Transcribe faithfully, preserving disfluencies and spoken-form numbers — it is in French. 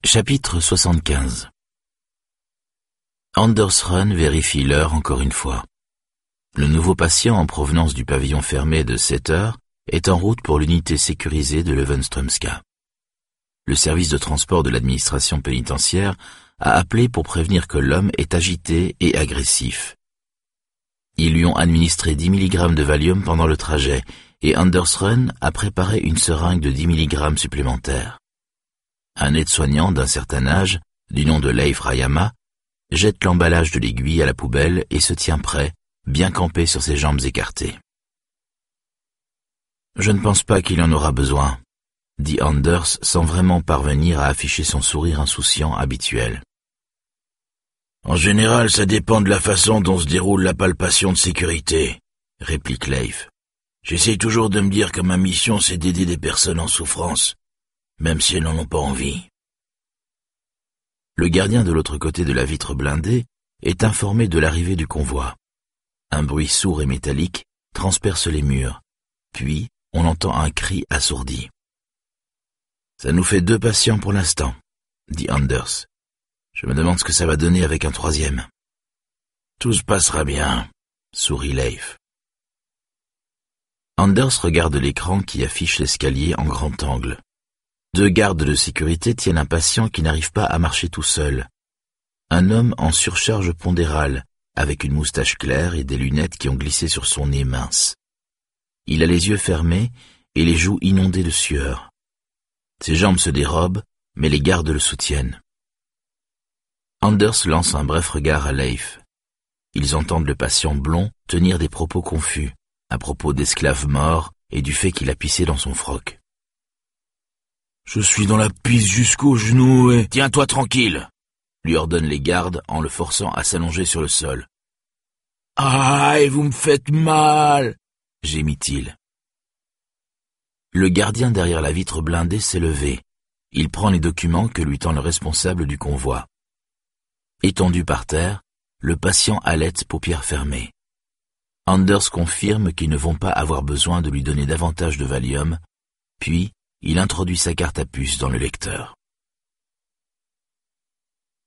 Chapitre soixante-quinze. Anders Run vérifie l'heure encore une fois. Le nouveau patient en provenance du pavillon fermé de sept heures est en route pour l'unité sécurisée de Levenströmska. Le service de transport de l'administration pénitentiaire a appelé pour prévenir que l'homme est agité et agressif. Ils lui ont administré dix milligrammes de Valium pendant le trajet et Anders Run a préparé une seringue de dix milligrammes supplémentaires. Un aide-soignant d'un certain âge, du nom de Leif Rajama, jette l'emballage de l'aiguille à la poubelle et se tient prêt, bien campé sur ses jambes écartées. « Je ne pense pas qu'il en aura besoin », dit Anders sans vraiment parvenir à afficher son sourire insouciant habituel. « En général, ça dépend de la façon dont se déroule la palpation de sécurité, » réplique Leif. « J'essaye toujours de me dire que ma mission c'est d'aider des personnes en souffrance, même si elles n'en ont pas envie. » Le gardien de l'autre côté de la vitre blindée est informé de l'arrivée du convoi. Un bruit sourd et métallique transperce les murs, puis on entend un cri assourdi. « Ça nous fait deux patients pour l'instant, » dit Anders. « Je me demande ce que ça va donner avec un troisième. »« Tout se passera bien, » sourit Leif. Anders regarde l'écran qui affiche l'escalier en grand angle. Deux gardes de sécurité tiennent un patient qui n'arrive pas à marcher tout seul. Un homme en surcharge pondérale, avec une moustache claire et des lunettes qui ont glissé sur son nez mince. Il a les yeux fermés et les joues inondées de sueur. Ses jambes se dérobent, mais les gardes le soutiennent. Anders lance un bref regard à Leif. Ils entendent le patient blond tenir des propos confus, à propos d'esclaves morts et du fait qu'il a pissé dans son froc. « Je suis dans la pisse jusqu'aux genoux et... »« Tiens-toi tranquille !» lui ordonnent les gardes en le forçant à s'allonger sur le sol. « Ah, et vous me faites mal !» gémit-il. Le gardien derrière la vitre blindée s'est levé. Il prend les documents que lui tend le responsable du convoi. Étendu par terre, le patient halète paupières fermées. Anders confirme qu'ils ne vont pas avoir besoin de lui donner davantage de Valium, puis il introduit sa carte à puce dans le lecteur.